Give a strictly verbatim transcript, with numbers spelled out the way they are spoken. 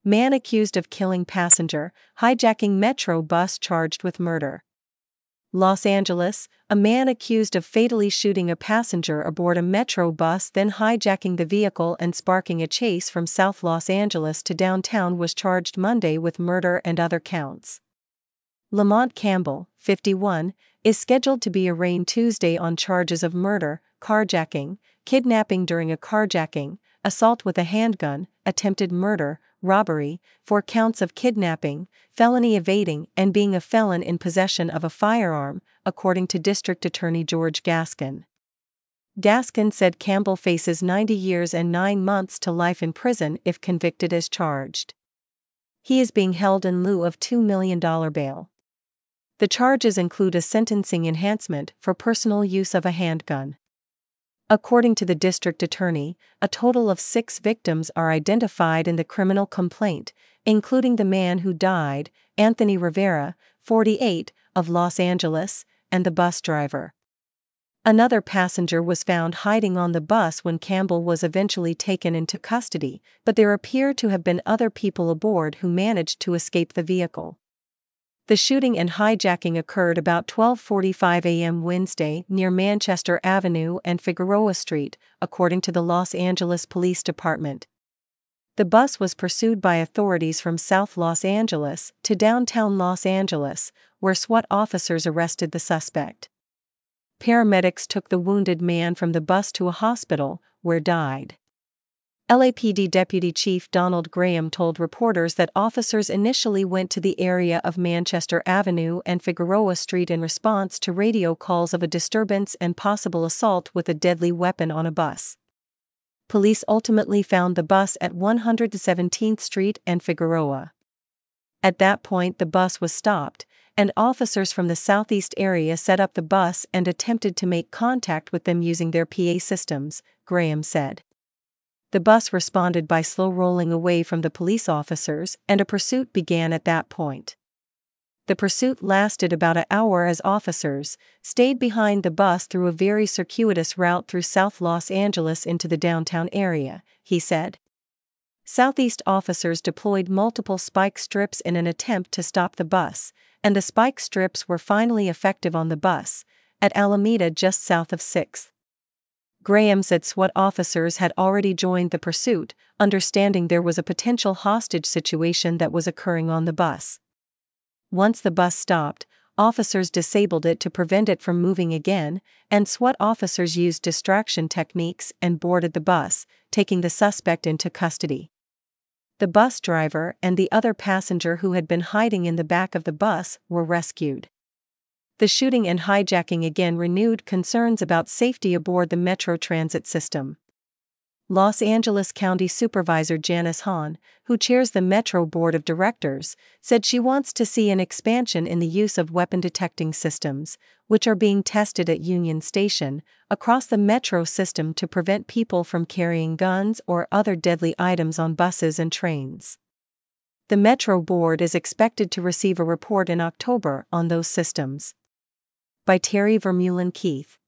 Man accused of killing passenger, hijacking metro bus charged with murder. Los Angeles, a man accused of fatally shooting a passenger aboard a metro bus, then hijacking the vehicle and sparking a chase from South Los Angeles to downtown, was charged Monday with murder and other counts. Lamont Campbell, fifty-one, is scheduled to be arraigned Tuesday on charges of murder, carjacking, kidnapping during a carjacking, assault with a handgun, attempted murder, robbery, four counts of kidnapping, felony evading, and being a felon in possession of a firearm, according to District Attorney George Gaskin. Gaskin said Campbell faces ninety years and nine months to life in prison if convicted as charged. He is being held in lieu of two million dollars bail. The charges include a sentencing enhancement for personal use of a handgun. According to the district attorney, a total of six victims are identified in the criminal complaint, including the man who died, Anthony Rivera, forty-eight, of Los Angeles, and the bus driver. Another passenger was found hiding on the bus when Campbell was eventually taken into custody, but there appear to have been other people aboard who managed to escape the vehicle. The shooting and hijacking occurred about twelve forty-five a m Wednesday near Manchester Avenue and Figueroa Street, according to the Los Angeles Police Department. The bus was pursued by authorities from South Los Angeles to downtown Los Angeles, where SWAT officers arrested the suspect. Paramedics took the wounded man from the bus to a hospital, where died. L A P D Deputy Chief Donald Graham told reporters that officers initially went to the area of Manchester Avenue and Figueroa Street in response to radio calls of a disturbance and possible assault with a deadly weapon on a bus. Police ultimately found the bus at one hundred seventeenth Street and Figueroa. At that point, the bus was stopped, and officers from the southeast area set up the bus and attempted to make contact with them using their P A systems, Graham said. The bus responded by slow rolling away from the police officers, and a pursuit began at that point. The pursuit lasted about an hour as officers stayed behind the bus through a very circuitous route through South Los Angeles into the downtown area, he said. Southeast officers deployed multiple spike strips in an attempt to stop the bus, and the spike strips were finally effective on the bus, at Alameda just south of sixth. Graham said SWAT officers had already joined the pursuit, understanding there was a potential hostage situation that was occurring on the bus. Once the bus stopped, officers disabled it to prevent it from moving again, and SWAT officers used distraction techniques and boarded the bus, taking the suspect into custody. The bus driver and the other passenger who had been hiding in the back of the bus were rescued. The shooting and hijacking again renewed concerns about safety aboard the Metro Transit system. Los Angeles County Supervisor Janice Hahn, who chairs the Metro Board of Directors, said she wants to see an expansion in the use of weapon detecting systems, which are being tested at Union Station, across the Metro system to prevent people from carrying guns or other deadly items on buses and trains. The Metro Board is expected to receive a report in October on those systems. By Terry Vermeulen Keith.